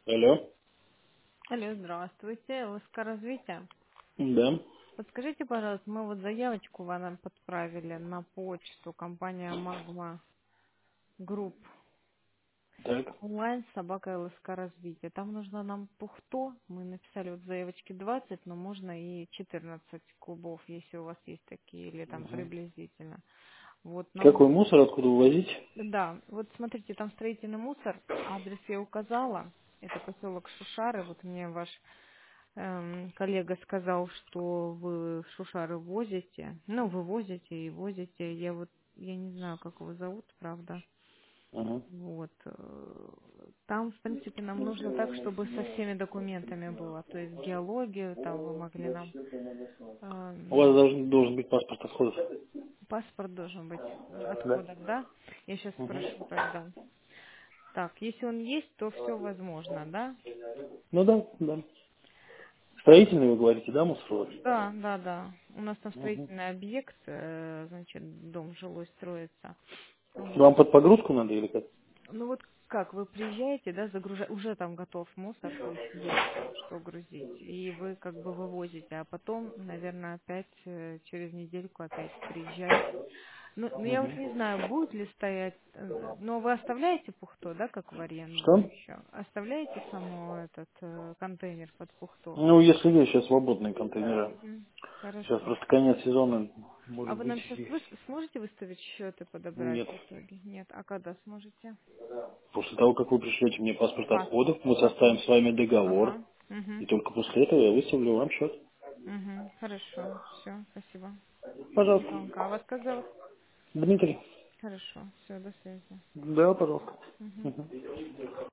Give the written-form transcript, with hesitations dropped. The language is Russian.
Алло. Алло, здравствуйте. ЛСК развития. Да. Подскажите, пожалуйста, мы вот заявочку вам подправили на почту компания Магма Групп Так. онлайн собака ЛСК развития. Там нужно нам пухто. Мы написали вот заявочки 20, но можно и 14 клубов, если у вас есть такие, или там приблизительно. Вот нам Какой нужно. мусор, откуда вывозить? Да, вот смотрите, там строительный мусор, адрес я указала, это поселок Шушары, вот мне ваш коллега сказал, что вы Шушары возите, ну, вы возите и возите, я не знаю, как его зовут, правда, Ага. вот, там, в принципе, нам нужно так, чтобы со всеми документами было, то есть геологию, там вы могли нам, У вас эм, должен быть паспорт отходов. паспорт должен быть Да. отходов, да? Я сейчас Угу. спрошу тогда. Так, если он есть, то все возможно, да? Ну да, да. Так, Строительный вы говорите, да, мусор? да, да, да. У нас там Угу. строительный объект, значит, дом жилой строится. Вам Вот. под погрузку надо или как? Ну вот как, вы приезжаете, да, уже там готов мусор, то есть есть что грузить, и вы как бы вывозите, а потом, наверное, опять через недельку опять приезжаете. Ну, я вот Угу. не знаю, будет ли стоять, но вы оставляете пухто, да, как в аренду Что? еще? Оставляете само этот контейнер под пухто? Ну, если есть сейчас свободные контейнера. Мгм. Сейчас Хорошо. просто конец сезона, А может вы быть, нам сейчас и сможете выставить счеты подобрать нет. в итоге? Нет. А когда сможете? После того, как вы пришлете мне паспорт А, отходов, мы составим с вами договор, ага. Угу. и только после этого я выставлю вам счет. Угу. Хорошо. Все, спасибо за Пожалуйста. звонок. А вас как зовут? Дмитрий. Хорошо. Все, до связи. Да, пожалуйста. Угу. Мгм.